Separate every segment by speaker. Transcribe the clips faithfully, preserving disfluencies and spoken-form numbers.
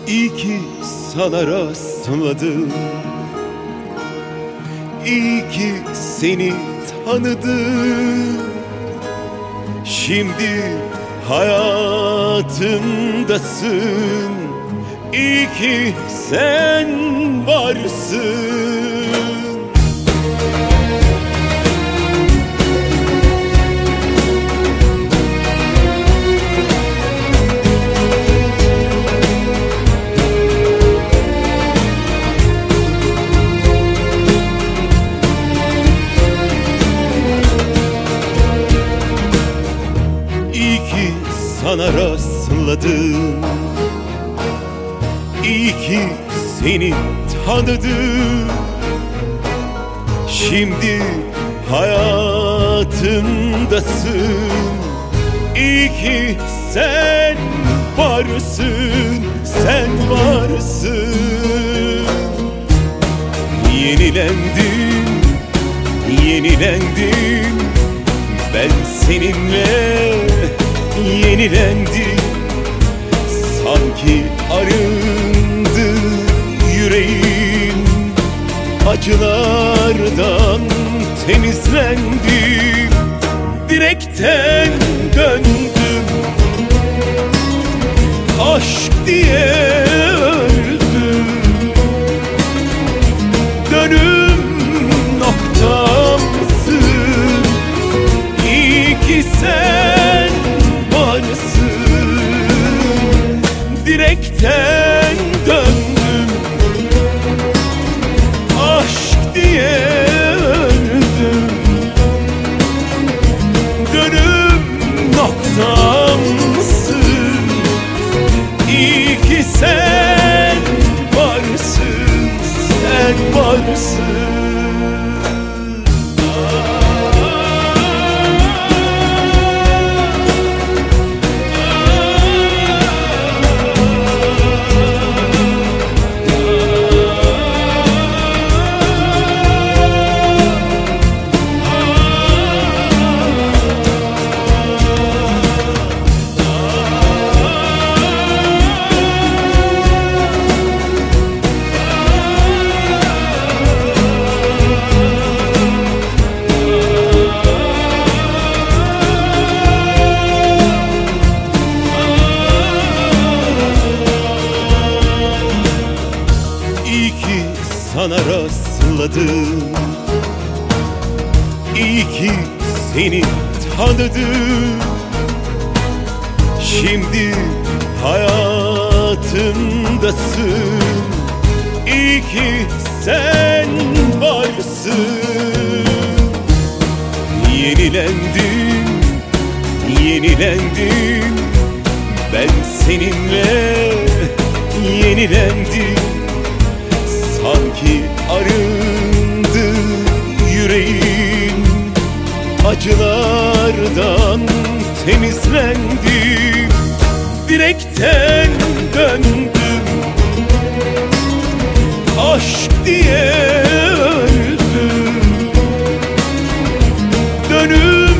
Speaker 1: İyi ki sana rastladım, İyi ki seni tanıdım. Şimdi hayatımdasın, İyi ki sen varsın. İyi ki sana rastladım, İyi ki seni tanıdım. Şimdi hayatımdasın, İyi ki sen varsın, sen varsın. Yenilendim, yenilendim, ben seninle yenilendim. Sanki arındı yüreğim, acılardan temizlendim. Direkten döndüm, aşk diye öldüm. Dönüm noktamsın, İyi ki sen varsın. Direkten döndüm, aşk diye öldüm. Dönüm noktamsın, İyi ki sen varsın, sen varsın. İyi ki sana rastladım, İyi ki seni tanıdım. Şimdi hayatımdasın, İyi ki sen varsın. Yenilendim, yenilendim, ben seninle yenilendim. Sanki arındı yüreğim, acılardan temizlendim. Direkten döndüm, aşk diye öldüm. Dönüm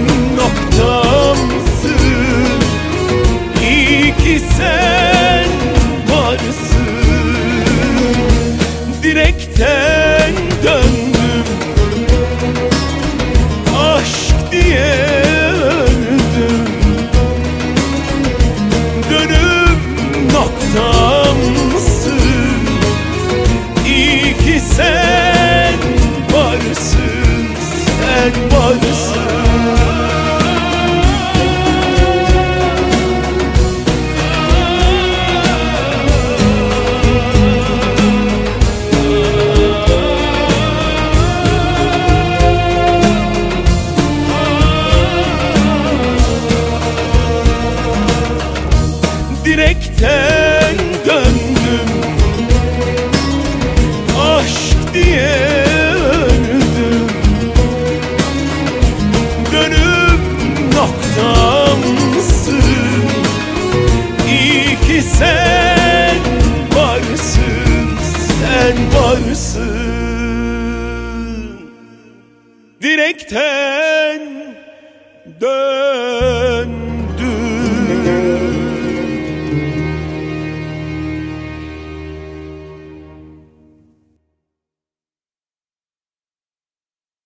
Speaker 1: noktamsın, İyi ki sen varsın. Direkten döndüm, aşk diye öldüm. Dönüm noktamsın, İyi ki sen varsın, sen varsın. Direkten döndüm, aşk diye öldüm. Dönüm noktamsın, İyi ki sen varsın, sen varsın. Direkten döndüm.